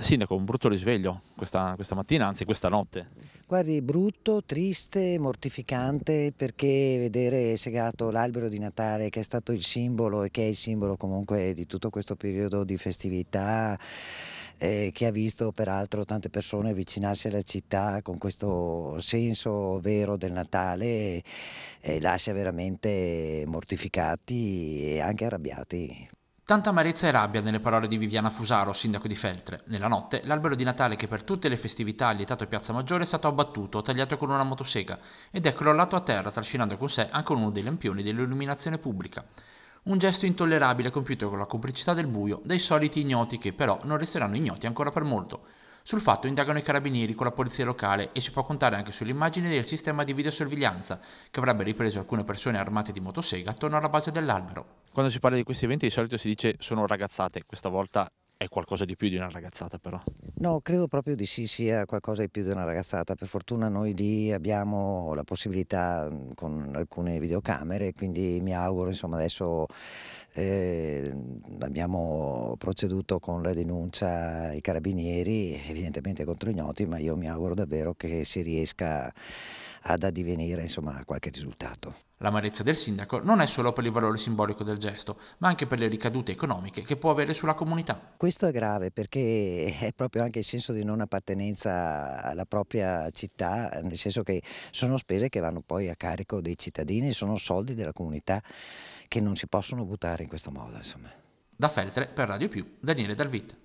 Sindaco, un brutto risveglio questa mattina, anzi questa notte. Guardi, brutto, triste, mortificante perché vedere segato l'albero di Natale che è stato il simbolo e che è il simbolo comunque di tutto questo periodo di festività, che ha visto peraltro tante persone avvicinarsi alla città con questo senso vero del Natale, lascia veramente mortificati e anche arrabbiati. Tanta amarezza e rabbia nelle parole di Viviana Fusaro, sindaco di Feltre. Nella notte, l'albero di Natale che per tutte le festività ha lietato Piazza Maggiore è stato abbattuto, tagliato con una motosega, ed è crollato a terra, trascinando con sé anche uno dei lampioni dell'illuminazione pubblica. Un gesto intollerabile compiuto con la complicità del buio dei soliti ignoti che però non resteranno ignoti ancora per molto. Sul fatto indagano i carabinieri con la polizia locale e si può contare anche sulle immagini del sistema di videosorveglianza che avrebbe ripreso alcune persone armate di motosega attorno alla base dell'albero. Quando si parla di questi eventi di solito si dice sono ragazzate, questa volta è qualcosa di più di una ragazzata però. No, credo proprio di sì, sia qualcosa di più di una ragazzata. Per fortuna noi lì abbiamo la possibilità con alcune videocamere, quindi mi auguro, insomma, adesso abbiamo proceduto con la denuncia ai carabinieri, evidentemente contro ignoti, ma io mi auguro davvero che si riesca ad addivenire, insomma, a qualche risultato. L'amarezza del sindaco non è solo per il valore simbolico del gesto, ma anche per le ricadute economiche che può avere sulla comunità. Questo è grave perché è proprio anche il senso di non appartenenza alla propria città, nel senso che sono spese che vanno poi a carico dei cittadini, sono soldi della comunità che non si possono buttare in questo modo, insomma. Da Feltre per Radio Più, Daniele Dalvit.